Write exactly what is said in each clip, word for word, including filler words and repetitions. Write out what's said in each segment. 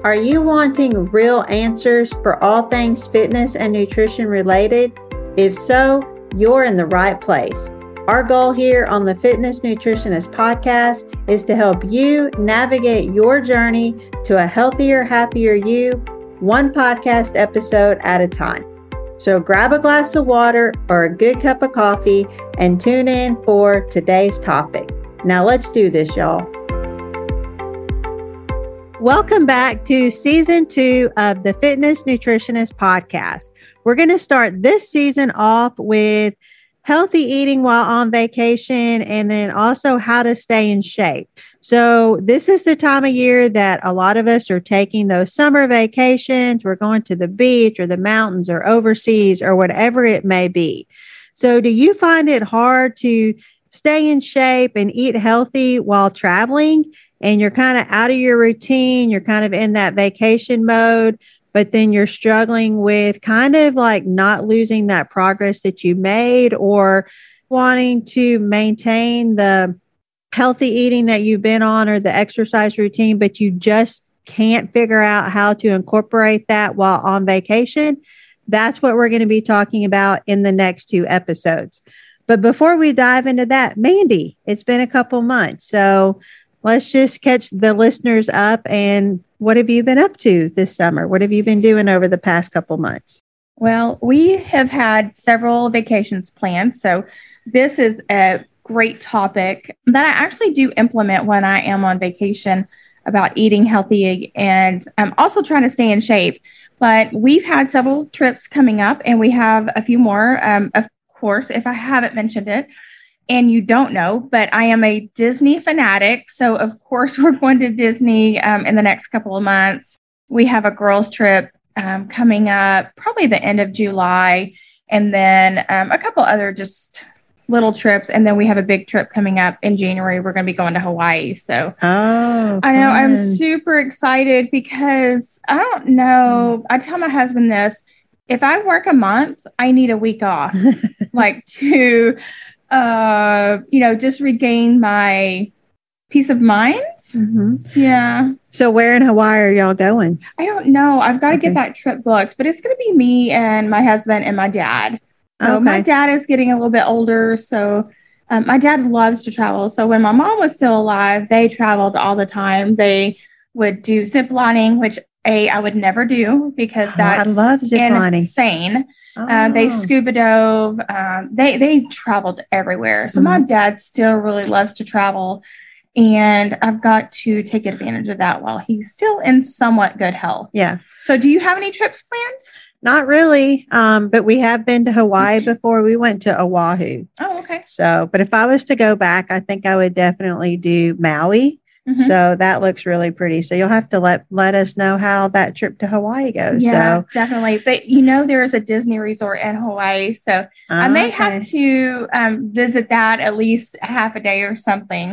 Are you wanting real answers for all things fitness and nutrition related? If so, you're in the right place. Our goal here on the Fitness Nutritionist Podcast is to help you navigate your journey to a healthier, happier you, one podcast episode at a time. So grab a glass of water or a good cup of coffee and tune in for today's topic. Now let's do this, y'all. Welcome back to season two of the Fitness Nutritionist Podcast. We're going to start this season off with healthy eating while on vacation and then also how to stay in shape. So this is the time of year that a lot of us are taking those summer vacations. We're going to the beach or the mountains or overseas or whatever it may be. So do you find it hard to stay in shape and eat healthy while traveling? And you're kind of out of your routine, you're kind of in that vacation mode, but then you're struggling with kind of like not losing that progress that you made or wanting to maintain the healthy eating that you've been on or the exercise routine, but you just can't figure out how to incorporate that while on vacation. That's what we're going to be talking about in the next two episodes. But before we dive into that, Mandy, it's been a couple months. So let's just catch the listeners up. And what have you been up to this summer? What have you been doing over the past couple months? Well, we have had several vacations planned. So this is a great topic that I actually do implement when I am on vacation about eating healthy. And I'm also trying to stay in shape. But we've had several trips coming up and we have a few more. Um, of course, if I haven't mentioned it, and you don't know, but I am a Disney fanatic. So of course we're going to Disney um, in the next couple of months. We have a girls trip um, coming up probably the end of July. And then um, a couple other just little trips. And then we have a big trip coming up in January. We're going to be going to Hawaii. So oh, I know I'm super excited because I don't know. I tell my husband this, if I work a month, I need a week off, like to Uh, you know, just regain my peace of mind. Mm-hmm. Yeah. So where in Hawaii are y'all going? I don't know. I've got to okay. get that trip booked, but it's going to be me and my husband and my dad. So okay. my dad is getting a little bit older. So um, my dad loves to travel. So when my mom was still alive, they traveled all the time. They would do zip lining, which A, I would never do because that's oh, I love zip lining. Insane. Oh. Uh, they scuba dove. Um, they they traveled everywhere. So mm-hmm. my dad still really loves to travel, and I've got to take advantage of that while he's still in somewhat good health. Yeah. So, do you have any trips planned? Not really, um, but we have been to Hawaii before. We went to Oahu. Oh, okay. So, but if I was to go back, I think I would definitely do Maui. Mm-hmm. So that looks really pretty. So you'll have to let let us know how that trip to Hawaii goes. Yeah, so. definitely. But you know, there is a Disney resort in Hawaii. So oh, I may okay. have to um, visit that at least a half a day or something,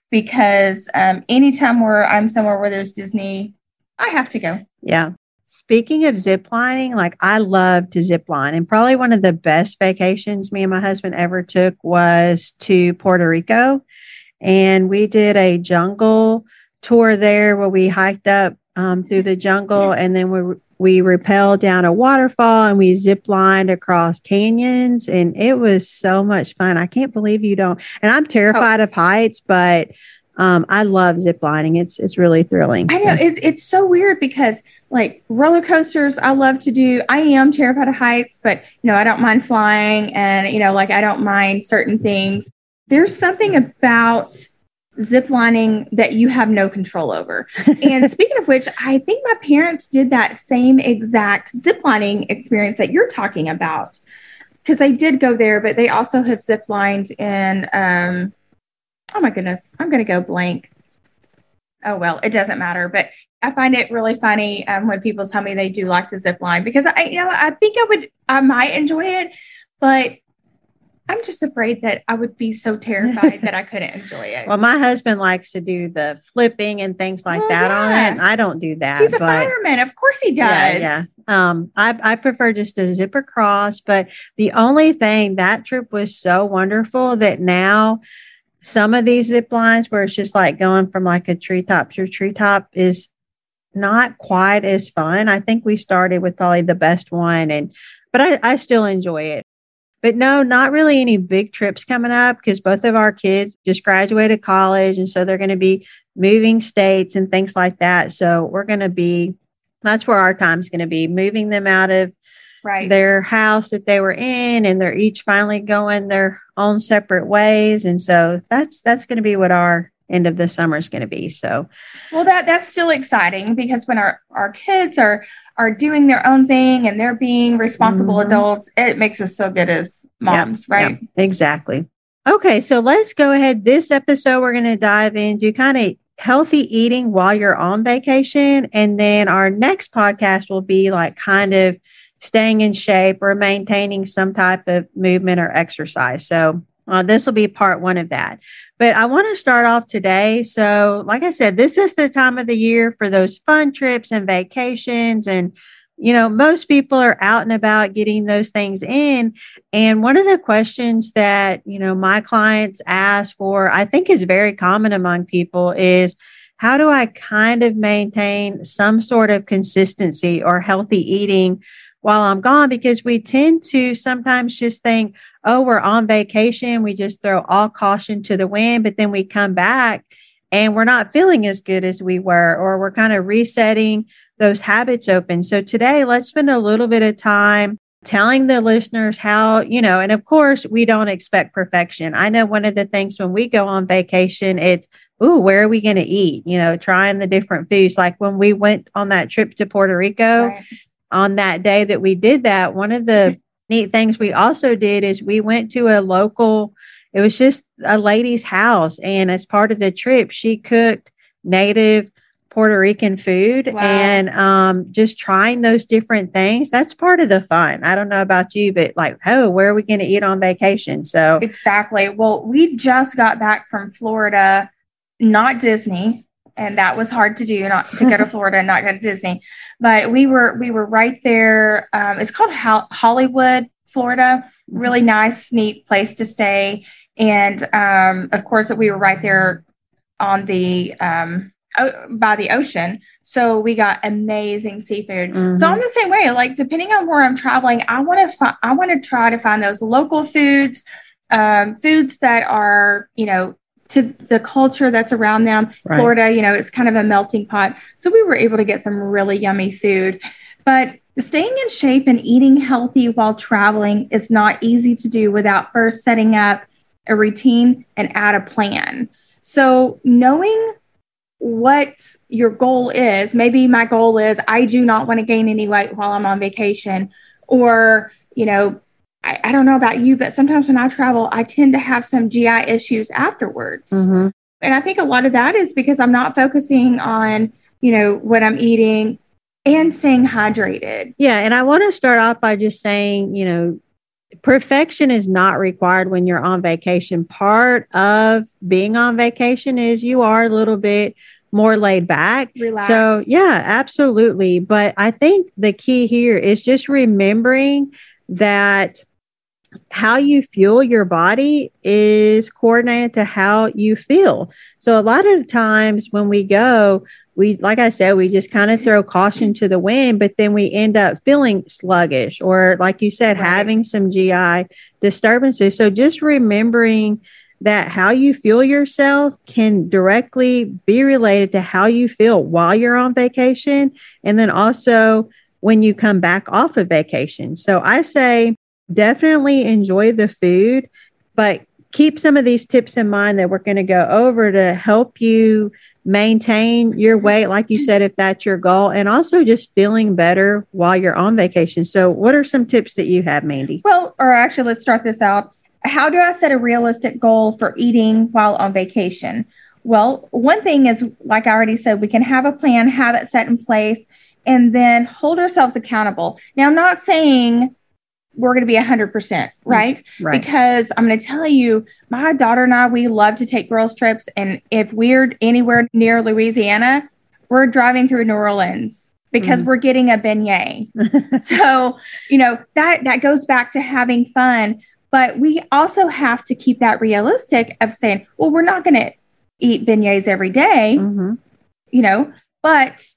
because um, anytime where I'm somewhere where there's Disney, I have to go. Yeah. Speaking of zip lining, like I love to zip line, and probably one of the best vacations me and my husband ever took was to Puerto Rico. And we did a jungle tour there where we hiked up um, through the jungle, and then we we rappelled down a waterfall and we zip lined across canyons, and it was so much fun. I can't believe you don't. And I'm terrified oh. of heights, but um, I love zip lining. It's it's really thrilling. I know so. it, it's so weird because like roller coasters, I love to do. I am terrified of heights, but you know I don't mind flying, and you know like I don't mind certain things. There's something about zip lining that you have no control over. And speaking of which, I think my parents did that same exact zip lining experience that you're talking about, because they did go there, but they also have zip lined in, um, oh my goodness, I'm going to go blank. Oh, well, it doesn't matter. But I find it really funny um, when people tell me they do like to zip line, because I, you know, I think I would, I might enjoy it, but I'm just afraid that I would be so terrified that I couldn't enjoy it. Well, my husband likes to do the flipping and things like well, that yeah. on it. And I don't do that. He's a fireman. Of course he does. Yeah, yeah. Um, I, I prefer just to zip across. But the only thing, that trip was so wonderful that now some of these zip lines where it's just like going from like a treetop to a treetop is not quite as fun. I think we started with probably the best one, and but I, I still enjoy it. But no, not really any big trips coming up because both of our kids just graduated college. And so they're going to be moving states and things like that. So we're going to be, that's where our time's going to be, moving them out of right. their house that they were in. And they're each finally going their own separate ways. And so that's, that's going to be what our end of the summer is going to be. So, well, that that's still exciting because when our, our kids are, are doing their own thing and they're being responsible mm-hmm. adults, it makes us feel good as moms, yep, right? Yep, exactly. Okay. So let's go ahead. This episode, we're going to dive into kind of healthy eating while you're on vacation. And then our next podcast will be like kind of staying in shape or maintaining some type of movement or exercise. So Uh, this will be part one of that. But I want to start off today. So like I said, this is the time of the year for those fun trips and vacations. And, you know, most people are out and about getting those things in. And one of the questions that, you know, my clients ask, or I think is very common among people, is how do I kind of maintain some sort of consistency or healthy eating while I'm gone? Because we tend to sometimes just think, oh, we're on vacation. We just throw all caution to the wind, but then we come back and we're not feeling as good as we were, or we're kind of resetting those habits open. So today, let's spend a little bit of time telling the listeners how, you know, and of course, we don't expect perfection. I know one of the things when we go on vacation, it's, ooh, where are we going to eat? You know, trying the different foods. Like when we went on that trip to Puerto Rico, right. on that day that we did that, one of the neat things we also did is we went to a local, it was just a lady's house. And as part of the trip, she cooked native Puerto Rican food. Wow. And um, just trying those different things. That's part of the fun. I don't know about you, but like, oh, where are we going to eat on vacation? So exactly. Well, we just got back from Florida, not Disney. And that was hard to do, not to go to Florida and not go to Disney. But we were we were right there. Um, it's called Ho- Hollywood, Florida. Really nice, neat place to stay. And um, of course, we were right there on the um, o- by the ocean. So we got amazing seafood. Mm-hmm. So I'm the same way. Like depending on where I'm traveling, I want to fi- I want to try to find those local foods, um, foods that are, you know, to the culture that's around them. Right. Florida, you know, it's kind of a melting pot. So we were able to get some really yummy food. But staying in shape and eating healthy while traveling is not easy to do without first setting up a routine and add a plan. So knowing what your goal is, maybe my goal is I do not want to gain any weight while I'm on vacation, or, you know, I, I don't know about you, but sometimes when I travel, I tend to have some G I issues afterwards. Mm-hmm. And I think a lot of that is because I'm not focusing on, you know, what I'm eating and staying hydrated. Yeah. And I want to start off by just saying, you know, perfection is not required when you're on vacation. Part of being on vacation is you are a little bit more laid back. Relax. So yeah, absolutely. But I think the key here is just remembering that how you fuel your body is coordinated to how you feel. So a lot of the times when we go, we, like I said, we just kind of throw caution to the wind, but then we end up feeling sluggish or, like you said, right. having some G I disturbances. So just remembering that how you feel yourself can directly be related to how you feel while you're on vacation. And then also when you come back off of vacation. So I say, definitely enjoy the food, but keep some of these tips in mind that we're going to go over to help you maintain your weight, like you said, if that's your goal, and also just feeling better while you're on vacation. So what are some tips that you have, Mandy? Well, or actually, let's start this out. How do I set a realistic goal for eating while on vacation? Well, one thing is, like I already said, we can have a plan, have it set in place, and then hold ourselves accountable. Now, I'm not saying we're going to be one hundred percent, right? Right. Because I'm going to tell you, my daughter and I, we love to take girls trips. And if we're anywhere near Louisiana, we're driving through New Orleans because mm. we're getting a beignet. So, you know, that, that goes back to having fun. But we also have to keep that realistic of saying, well, we're not going to eat beignets every day, mm-hmm. you know, but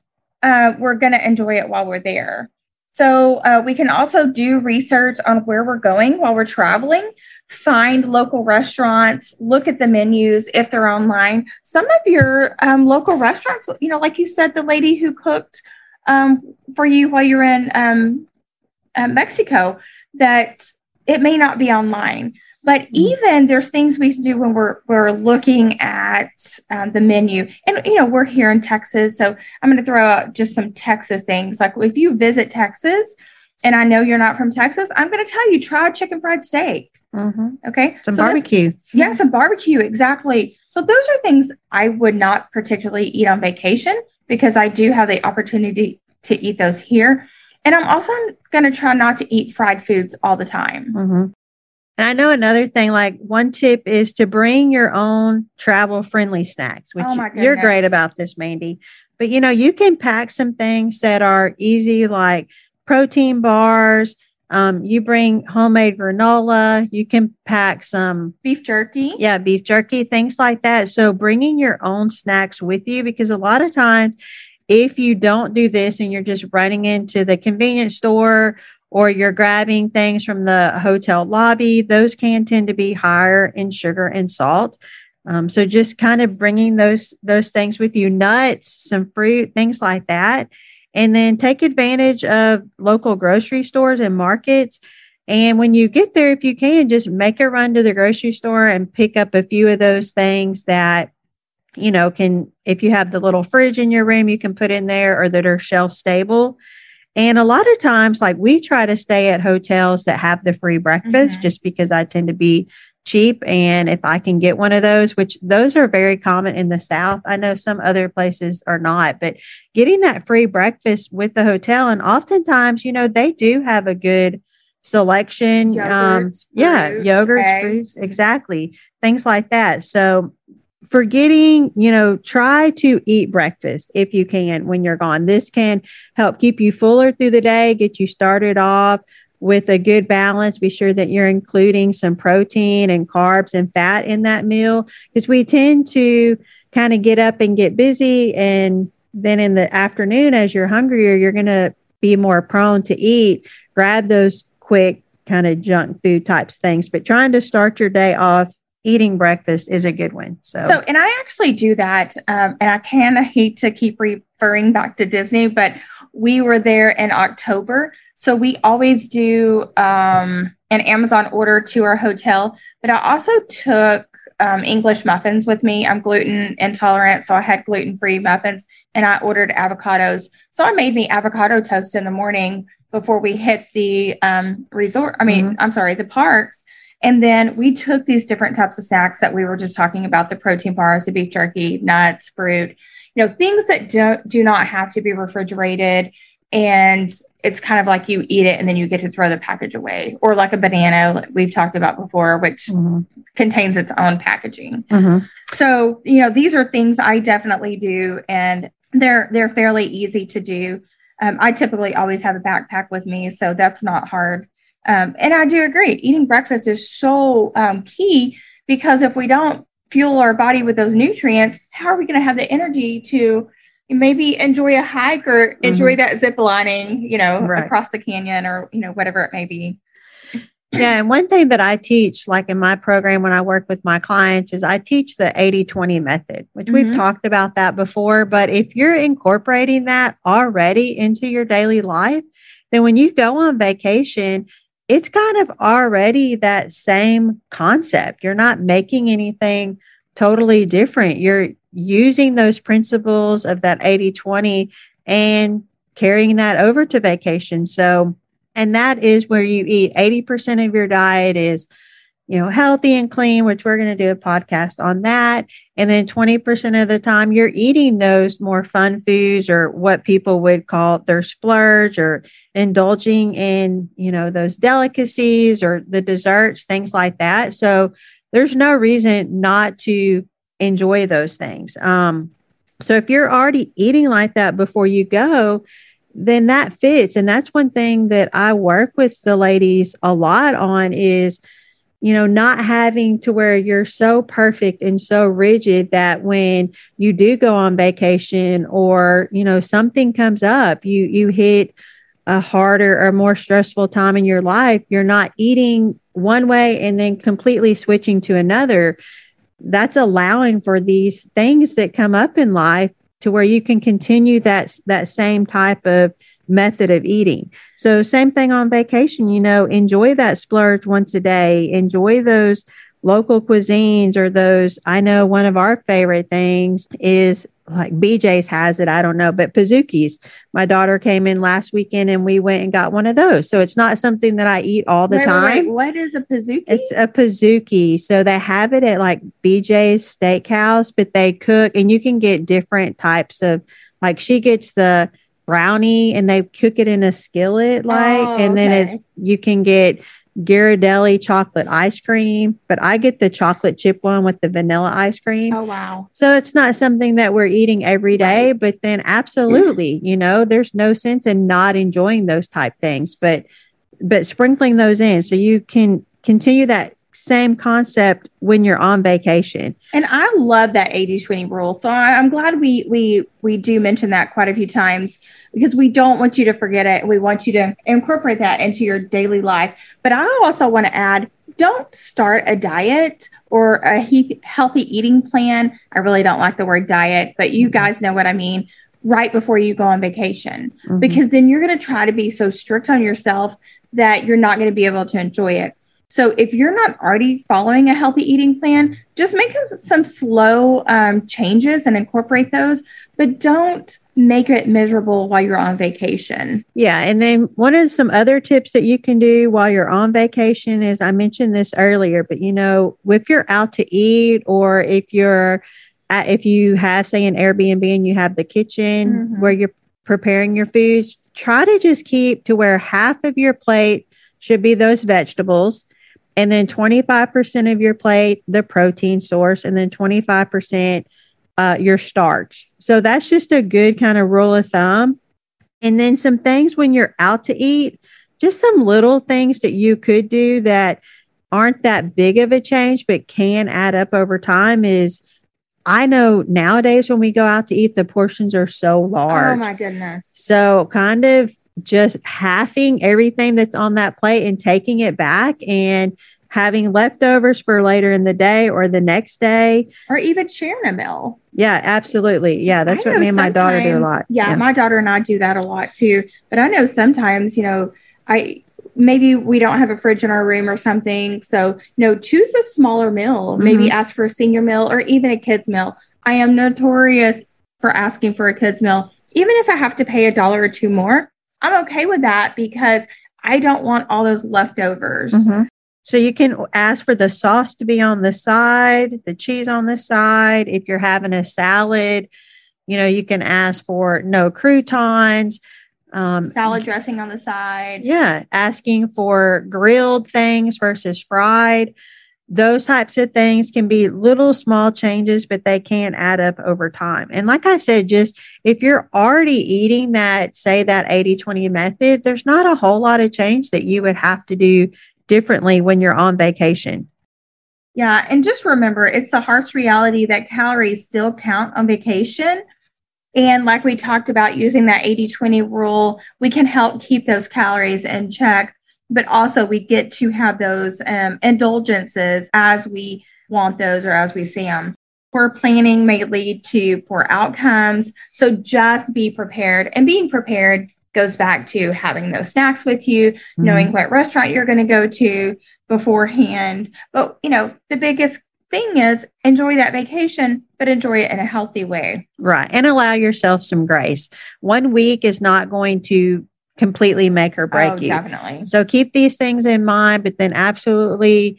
uh, we're going to enjoy it while we're there. So uh, we can also do research on where we're going while we're traveling, find local restaurants, look at the menus if they're online. Some of your um, local restaurants, you know, like you said, the lady who cooked um, for you while you're in um, uh, Mexico, that it may not be online. But even there's things we can do when we're we're looking at um, the menu. And, you know, we're here in Texas. So I'm going to throw out just some Texas things. Like if you visit Texas and I know you're not from Texas, I'm going to tell you, try a chicken fried steak. Mm-hmm. Okay. Some so barbecue. Yeah, some barbecue. Exactly. So those are things I would not particularly eat on vacation because I do have the opportunity to eat those here. And I'm also going to try not to eat fried foods all the time. Mm-hmm. And I know another thing, like one tip is to bring your own travel friendly snacks, which oh my you're great about this, Mandy. But, you know, you can pack some things that are easy, like protein bars. Um, you bring homemade granola. You can pack some beef jerky. Yeah, beef jerky, things like that. So bringing your own snacks with you, because a lot of times if you don't do this and you're just running into the convenience store or you're grabbing things from the hotel lobby, those can tend to be higher in sugar and salt. Um, so just kind of bringing those those things with you, nuts, some fruit, things like that. And then take advantage of local grocery stores and markets. And when you get there, if you can, just make a run to the grocery store and pick up a few of those things that, you know, can, if you have the little fridge in your room, you can put in there or that are shelf stable. And a lot of times, like we try to stay at hotels that have the free breakfast mm-hmm. just because I tend to be cheap. And if I can get one of those, which those are very common in the South, I know some other places are not, but getting that free breakfast with the hotel. And oftentimes, you know, they do have a good selection. Yogurts, um, fruits, yeah, yogurts, eggs. fruits, exactly. Things like that. So forgetting, you know, try to eat breakfast if you can when you're gone. This can help keep you fuller through the day, get you started off with a good balance. Be sure that you're including some protein and carbs and fat in that meal, because we tend to kind of get up and get busy. And then in the afternoon, as you're hungrier, you're going to be more prone to eat, grab those quick kind of junk food types things. But trying to start your day off eating breakfast is a good one. So, so and I actually do that. Um, and I kind of hate to keep referring back to Disney, but we were there in October. So we always do um, an Amazon order to our hotel. But I also took um, English muffins with me. I'm gluten intolerant, so I had gluten-free muffins, and I ordered avocados. So I made me avocado toast in the morning before we hit the um, resort. I mean, mm-hmm. I'm sorry, the parks. And then we took these different types of snacks that we were just talking about, the protein bars, the beef jerky, nuts, fruit, you know, things that don't, do not have to be refrigerated. And it's kind of like you eat it and then you get to throw the package away, or like a banana like we've talked about before, which mm-hmm. contains its own packaging. Mm-hmm. So, you know, these are things I definitely do, and they're, they're fairly easy to do. Um, I typically always have a backpack with me, so that's not hard. Um, and I do agree, eating breakfast is so um, key, because if we don't fuel our body with those nutrients, how are we going to have the energy to maybe enjoy a hike or enjoy mm-hmm. that zip lining, you know, right. across the canyon, or, you know, whatever it may be. Yeah. And one thing that I teach, like in my program, when I work with my clients, is I teach the eighty twenty method, which mm-hmm. we've talked about that before. But if you're incorporating that already into your daily life, then when you go on vacation, it's kind of already that same concept. You're not making anything totally different. You're using those principles of that eighty twenty and carrying that over to vacation. So, and that is where you eat eighty percent of your diet is, you know, healthy and clean, which we're going to do a podcast on that. And then twenty percent of the time you're eating those more fun foods, or what people would call their splurge, or indulging in, you know, those delicacies or the desserts, things like that. So there's no reason not to enjoy those things. Um, so if you're already eating like that before you go, then that fits. And that's one thing that I work with the ladies a lot on is, you know, not having to where you're so perfect and so rigid that when you do go on vacation or, you know, something comes up, you, you hit a harder or more stressful time in your life, you're not eating one way and then completely switching to another. That's allowing for these things that come up in life to where you can continue that, that same type of method of eating. So same thing on vacation, you know, enjoy that splurge once a day, enjoy those local cuisines or those, I know one of our favorite things is like B J's has it. I don't know, but Pizookies. My daughter came in last weekend and we went and got one of those. So it's not something that I eat all the wait, time. Wait, wait. What is a Pizookie? It's a Pizookie. So they have it at like B J's Steakhouse, but they cook and you can get different types of, like she gets the brownie and they cook it in a skillet, like, oh, and then okay. it's, you can get Ghirardelli chocolate ice cream, but I get the chocolate chip one with the vanilla ice cream. Oh, wow. So it's not something that we're eating every day, Right. but then absolutely, you know, there's no sense in not enjoying those type things, but, but sprinkling those in so you can continue that same concept when you're on vacation. And I love that eighty twenty rule. So I, I'm glad we we we do mention that quite a few times because we don't want you to forget it. We want you to incorporate that into your daily life. But I also want to add, don't start a diet or a he- healthy eating plan. I really don't like the word diet, but you guys know what I mean. Right before you go on vacation, Mm-hmm. because then you're going to try to be so strict on yourself that you're not going to be able to enjoy it. So if you're not already following a healthy eating plan, just make some slow um, changes and incorporate those, but don't make it miserable while you're on vacation. Yeah. And then one of some other tips that you can do while you're on vacation is, I mentioned this earlier, but you know, if you're out to eat or if you're, at, if you have, say, an Airbnb and you have the kitchen Mm-hmm. where you're preparing your foods, try to just keep to where half of your plate should be those vegetables. And then twenty-five percent of your plate, the protein source, and then twenty-five percent uh, your starch. So that's just a good kind of rule of thumb. And then some things when you're out to eat, just some little things that you could do that aren't that big of a change, but can add up over time is, I know nowadays when we go out to eat, the portions are so large. Oh my goodness. So kind of just halving everything that's on that plate and taking it back and having leftovers for later in the day or the next day. Or even sharing a meal. Yeah, absolutely. Yeah, that's I what know me and my daughter do a sometimes- lot. Yeah, Yeah. my daughter and I do that a lot too. But I know sometimes, you know, I maybe we don't have a fridge in our room or something. So, you know, choose a smaller meal. Maybe Mhm. ask for a senior meal or even a kid's meal. I am notorious for asking for a kid's meal. Even if I have to pay a dollar or two more, I'm okay with that because I don't want all those leftovers. Mhm. So you can ask for the sauce to be on the side, the cheese on the side. If you're having a salad, you know, you can ask for no croutons. Um, Salad dressing on the side. Yeah, asking for grilled things versus fried. Those types of things can be little small changes, but they can add up over time. And like I said, just if you're already eating that, say that eighty twenty method, there's not a whole lot of change that you would have to do differently when you're on vacation. Yeah. And just remember, it's the harsh reality that calories still count on vacation. And like we talked about using that eighty twenty rule, we can help keep those calories in check, but also we get to have those um, indulgences as we want those or as we see them. Poor planning may lead to poor outcomes. So just be prepared, and being prepared goes back to having those snacks with you, mm-hmm. knowing what restaurant you're going to go to beforehand. But, you know, the biggest thing is enjoy that vacation, but enjoy it in a healthy way. Right. And allow yourself some grace. One week is not going to completely make or break oh, you. Definitely. So keep these things in mind, but then absolutely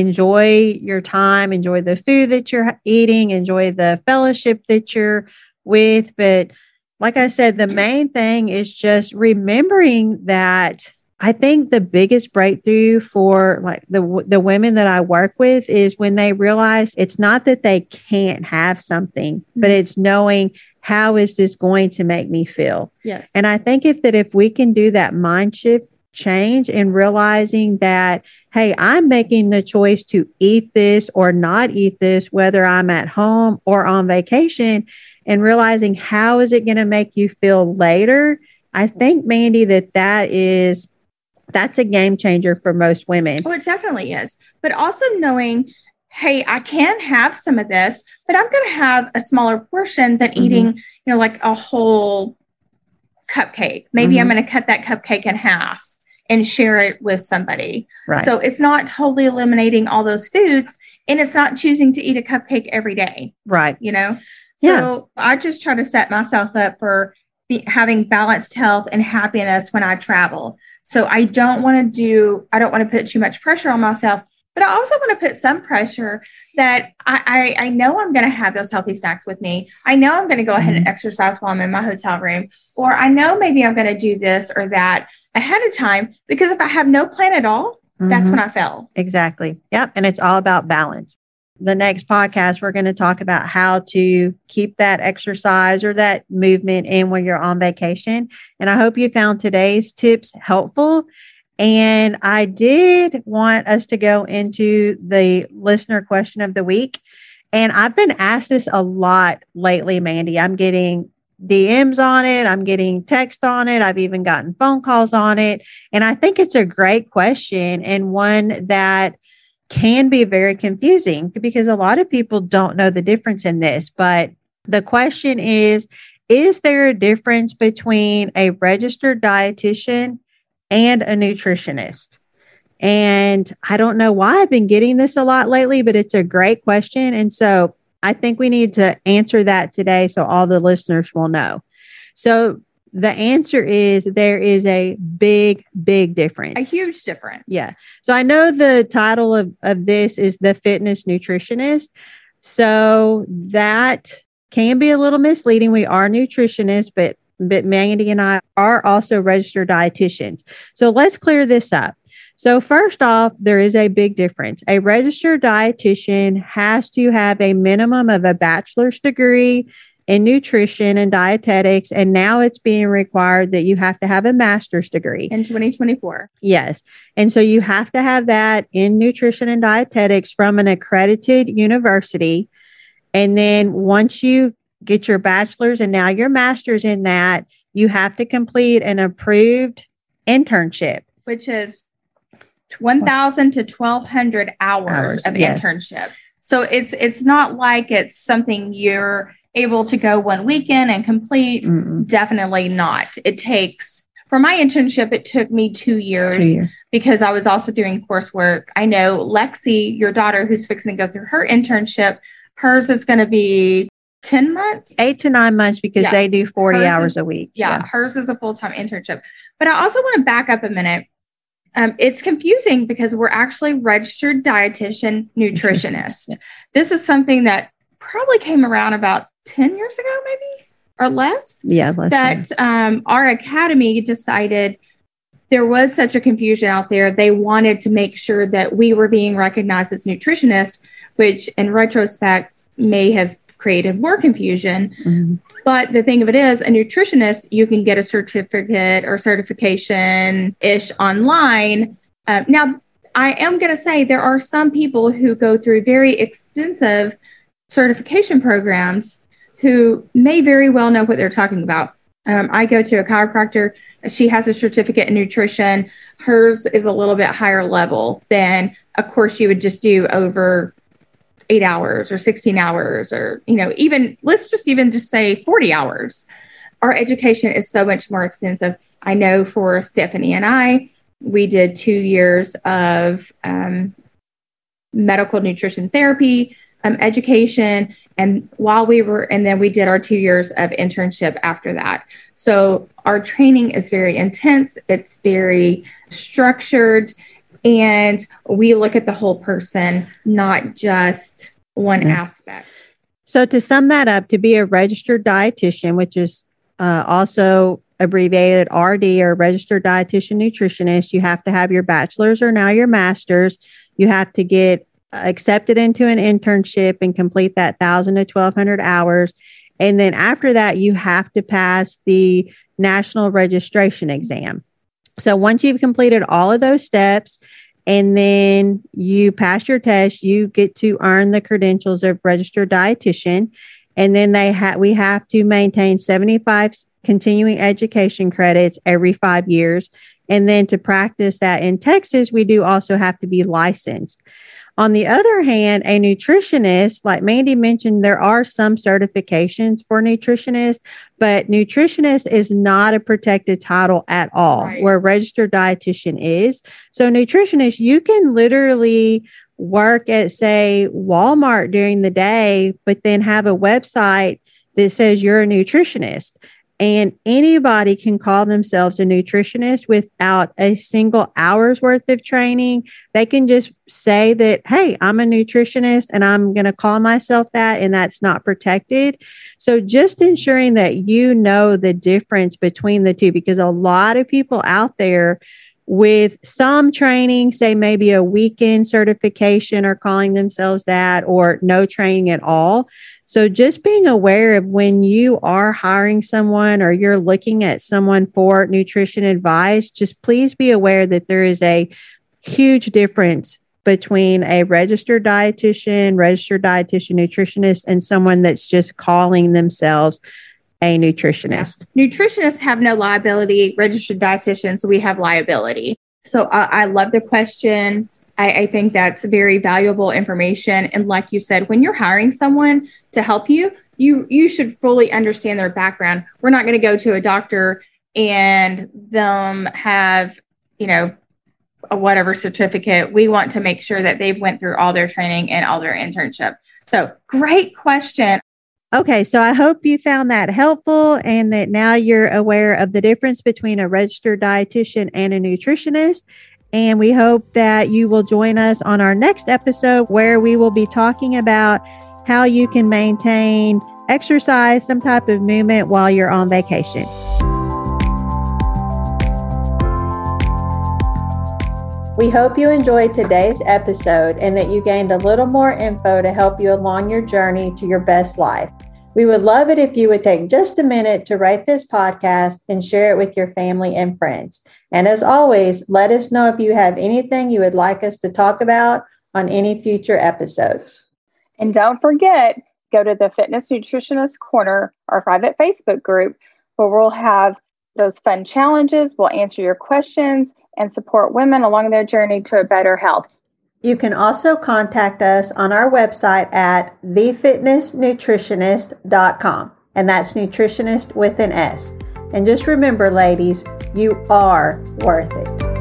enjoy your time, enjoy the food that you're eating, enjoy the fellowship that you're with. But like I said, the main thing is just remembering that I think the biggest breakthrough for like the the women that I work with is when they realize it's not that they can't have something, mm-hmm. but it's knowing how is this going to make me feel? Yes. And I think if that if we can do that mind shift change and realizing that, hey, I'm making the choice to eat this or not eat this, whether I'm at home or on vacation, and realizing how is it going to make you feel later. I think, Mandy, that that is, that's a game changer for most women. Oh, it definitely is. But also knowing, hey, I can have some of this, but I'm going to have a smaller portion than mm-hmm. eating, you know, like a whole cupcake. Maybe mm-hmm. I'm going to cut that cupcake in half and share it with somebody. Right. So it's not totally eliminating all those foods, and it's not choosing to eat a cupcake every day. Right. You know? Yeah. So I just try to set myself up for be, having balanced health and happiness when I travel. So I don't want to do, I don't want to put too much pressure on myself, but I also want to put some pressure that I, I, I know I'm going to have those healthy snacks with me. I know I'm going to go ahead and exercise while I'm in my hotel room, or I know maybe I'm going to do this or that ahead of time, because if I have no plan at all, mm-hmm. that's when I fail. Exactly. Yep. And it's all about balance. The next podcast, we're going to talk about how to keep that exercise or that movement in when you're on vacation. And I hope you found today's tips helpful. And I did want us to go into the listener question of the week. And I've been asked this a lot lately, Mandy. I'm getting D Ms on it. I'm getting text on it. I've even gotten phone calls on it. And I think it's a great question, and one that can be very confusing because a lot of people don't know the difference in this. But the question is, is there a difference between a registered dietitian and a nutritionist? And I don't know why I've been getting this a lot lately, but it's a great question. And so I think we need to answer that today so all the listeners will know. So the answer is there is a big, big difference. A huge difference. Yeah. So I know the title of, of this is The Fitness Nutritionist. So that can be a little misleading. We are nutritionists, but, but Mandy and I are also registered dietitians. So let's clear this up. So first off, there is a big difference. A registered dietitian has to have a minimum of a bachelor's degree in nutrition and dietetics. And now it's being required that you have to have a master's degree. In twenty twenty-four. Yes. And so you have to have that in nutrition and dietetics from an accredited university. And then once you get your bachelor's and now your master's in that, you have to complete an approved internship. Which is one thousand to twelve hundred hours, hours of yes. internship. So it's it's not like it's something you're able to go one weekend and complete. Mm-mm. Definitely not. It takes, for my internship, it took me two years, two years because I was also doing coursework. I know Lexi, your daughter, who's fixing to go through her internship, hers is going to be ten months, eight to nine months because yeah. they do forty hers hours is, a week. Yeah, yeah. Hers is a full-time internship. But I also want to back up a minute. Um, it's confusing because we're actually registered dietitian nutritionist. This is something that probably came around about ten years ago, maybe, or less. Yeah, less that um, our academy decided there was such a confusion out there. They wanted to make sure that we were being recognized as nutritionists, which in retrospect may have created more confusion. Mm-hmm. But the thing of it is, a nutritionist, you can get a certificate or certification-ish online. Uh, now, I am going to say there are some people who go through very extensive certification programs who may very well know what they're talking about. Um, I go to a chiropractor. She has a certificate in nutrition. Hers is a little bit higher level than a course you would just do over eight hours or sixteen hours, or, you know, even let's just even just say forty hours. Our education is so much more extensive. I know for Stephanie and I, we did two years of um, medical nutrition therapy um, education. And while we were, and then we did our two years of internship after that. So our training is very intense. It's very structured. And we look at the whole person, not just one mm-hmm. aspect. So to sum that up, to be a registered dietitian, which is uh, also abbreviated R D or registered dietitian nutritionist, you have to have your bachelor's or now your master's. You have to get accepted into an internship and complete that one thousand to twelve hundred hours. And then after that, you have to pass the national registration exam. So once you've completed all of those steps and then you pass your test, you get to earn the credentials of registered dietitian. And then they ha- we have to maintain seventy-five continuing education credits every five years. And then to practice that in Texas, we do also have to be licensed. On the other hand, a nutritionist, like Mandy mentioned, there are some certifications for nutritionists, but nutritionist is not a protected title at all, right, where registered dietitian is. So nutritionist, you can literally work at, say, Walmart during the day, but then have a website that says you're a nutritionist. And anybody can call themselves a nutritionist without a single hour's worth of training. They can just say that, hey, I'm a nutritionist and I'm going to call myself that, and that's not protected. So just ensuring that you know the difference between the two, because a lot of people out there with some training, say maybe a weekend certification, are calling themselves that, or no training at all. So just being aware of when you are hiring someone or you're looking at someone for nutrition advice, just please be aware that there is a huge difference between a registered dietitian, registered dietitian nutritionist, and someone that's just calling themselves a nutritionist. Yeah. Nutritionists have no liability. Registered dietitians, we have liability. So uh, I love the question. I, I think that's very valuable information. And like you said, when you're hiring someone to help you, you you should fully understand their background. We're not going to go to a doctor and them have, you know, a whatever certificate. We want to make sure that they've went through all their training and all their internship. So great question. Okay, so I hope you found that helpful and that now you're aware of the difference between a registered dietitian and a nutritionist. And we hope that you will join us on our next episode, where we will be talking about how you can maintain exercise, some type of movement while you're on vacation. We hope you enjoyed today's episode and that you gained a little more info to help you along your journey to your best life. We would love it if you would take just a minute to rate this podcast and share it with your family and friends. And as always, let us know if you have anything you would like us to talk about on any future episodes. And don't forget, go to the Fitness Nutritionist Corner, our private Facebook group, where we'll have those fun challenges. We'll answer your questions and support women along their journey to a better health. You can also contact us on our website at the fitness nutritionist dot com, and that's nutritionist with an S. And just remember, ladies, you are worth it.